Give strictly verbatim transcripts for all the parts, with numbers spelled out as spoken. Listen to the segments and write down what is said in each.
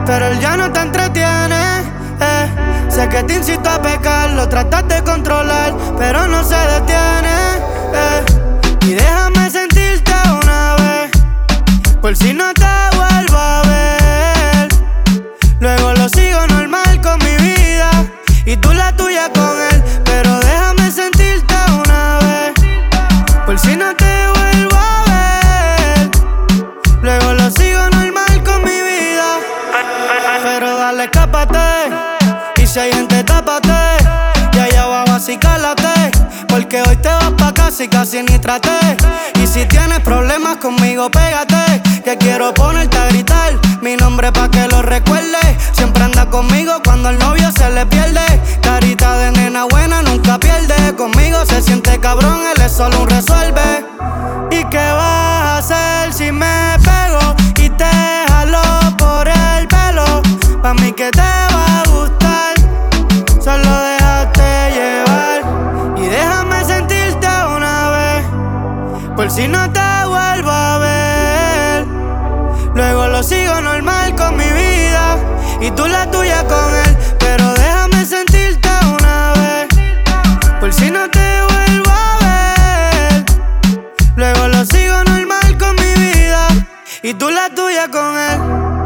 pero él ya no te entretiene. eh. Sé que te incito a pecar, lo tratas de controlar, pero no se detiene. eh. Y déjame sentirte una vez, por si no te vuelvo a ver. Luego lo sigo normal con mi vida y tú la tuya con él, pero déjame sentirte una vez, por si no te vuelvo a ver. Luego lo sigo normal con mi vida, pero dale, escápate. Y si hay gente, tápate. Y allá abajo así cálate, porque hoy te vas pa' casa y casi ni traté. Y si tienes problemas conmigo, pégate, que quiero ponerte a gritar mi nombre pa' que lo recuerdes. Siempre anda conmigo cuando el novio se le pierde. Carita de nena buena nunca pierde. Conmigo se siente cabrón, él es solo un resuelve. ¿Y qué vas a hacer si me pego y te jalo por el pelo? Pa' mí que te va a gustar, solo déjate llevar. Y déjame sentirte una vez, por si no te vuelvo a ver. Luego lo sigo normal con mi vida y tú la tuya con él, pero déjame sentirte una vez, por si no te vuelvo a ver. Luego lo sigo normal con mi vida y tú la tuya con él.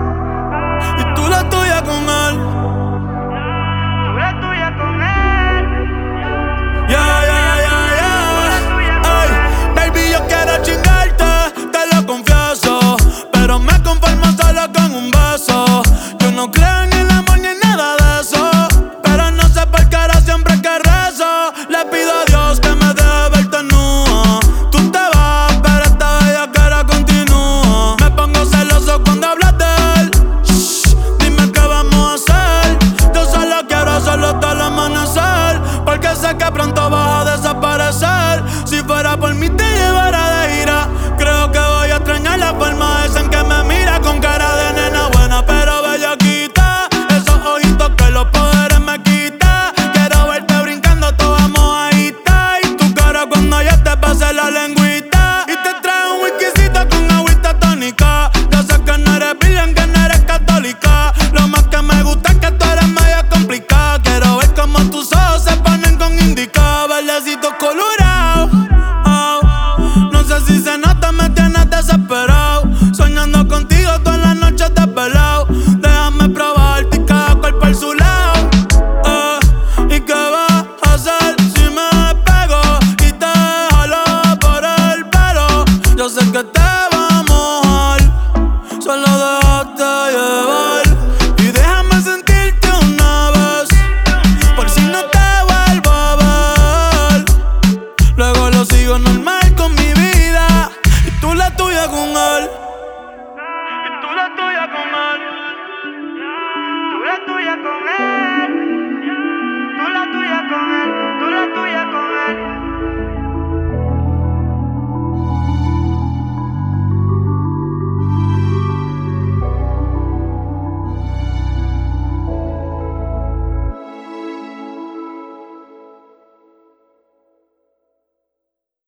Y tú la tuya con él. Tú la tuya con él. Yeah, yeah, yeah, yeah. Ay, baby, yo quiero chingarte, te lo confieso, pero me conformo solo con un beso. Yo no creo en el amor ni en nada de eso, pero no sé por qué ahora siempre que rezo le pido a Dios que me deje verte nua. Tú te vas, pero esta bella cara continúa. Me pongo celoso cuando hablas de él. Shh, dime qué vamos a hacer. Yo solo quiero hacerlo hasta el amanecer, porque sé que pronto vas a desaparecer. Si fuera por mí te llevara de gira. Creo que voy a extrañar la forma esa en que me mira, con cara de nena buena pero bellaquita. Esos ojitos que los poderes me quita. Quiero verte brincando toda mojadita, y tu cara cuando ya te pase la lengüita. Y te trae un whiskycito con agüita tónica. Yo sé que no eres virgen, que no eres católica. Lo más que me gusta es que tú eres media complicada. Quiero ver cómo tus ojos se ponen con indica. Verdecitos colorados, oh. No sé si se nota, me tienes desesperado. Soñando contigo todas las noches desvelado. Déjame probarte y cada cual por su lado. eh. ¿Y qué vas a hacer si me pego y te jalo por el pelo? Yo sé que te va a mojar, solo déjate llevar. Y déjame sentirte una vez, por si no te vuelvo a ver. Luego lo sigo normal con mi vida y tú la tuya con él. Y tú la tuya con él. Tú la tuya con él.